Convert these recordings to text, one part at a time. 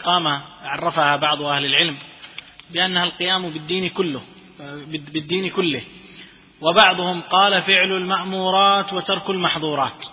الاستقامة عرفها بعض أهل العلم بأنها القيام بالدين كله، وبعضهم قال فعل المأمورات وترك المحظورات.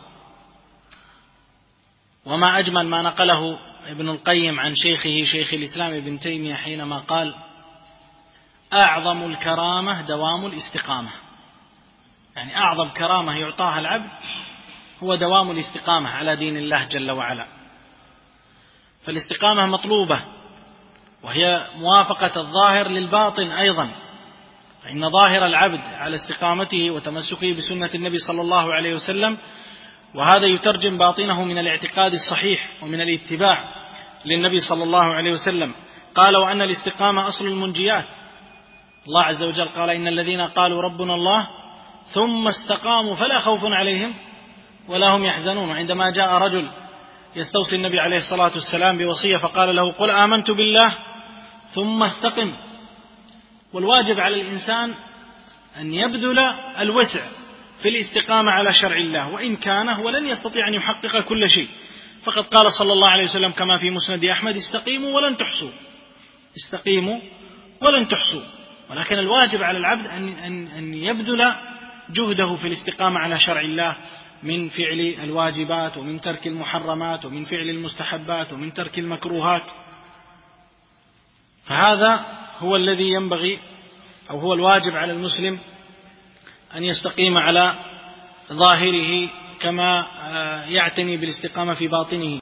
وما أجمل ما نقله ابن القيم عن شيخه شيخ الإسلام ابن تيمية حينما قال: أعظم الكرامة دوام الاستقامة. يعني أعظم كرامة يعطاها العبد هو دوام الاستقامة على دين الله جل وعلا. فالاستقامة مطلوبة، وهي موافقة الظاهر للباطن أيضا، فإن ظاهر العبد على استقامته وتمسكه بسنة النبي صلى الله عليه وسلم، وهذا يترجم باطنه من الاعتقاد الصحيح ومن الاتباع للنبي صلى الله عليه وسلم. قال: وأن الاستقامة أصل المنجيات. الله عز وجل قال: إن الذين قالوا ربنا الله ثم استقاموا فلا خوف عليهم ولا هم يحزنون. وعندما جاء رجل يستوصي النبي عليه الصلاة والسلام بوصية فقال له: قل آمنت بالله ثم استقم. والواجب على الإنسان أن يبذل الوسع في الاستقامة على شرع الله، وإن كان هو لن يستطيع أن يحقق كل شيء. فقد قال صلى الله عليه وسلم كما في مسند أحمد: استقيموا ولن تحصوا، استقيموا ولن تحصوا. ولكن الواجب على العبد أن يبذل جهده في الاستقامة على شرع الله من فعل الواجبات ومن ترك المحرمات ومن فعل المستحبات ومن ترك المكروهات. فهذا هو الذي ينبغي، أو هو الواجب على المسلم، أن يستقيم على ظاهره كما يعتني بالاستقامة في باطنه.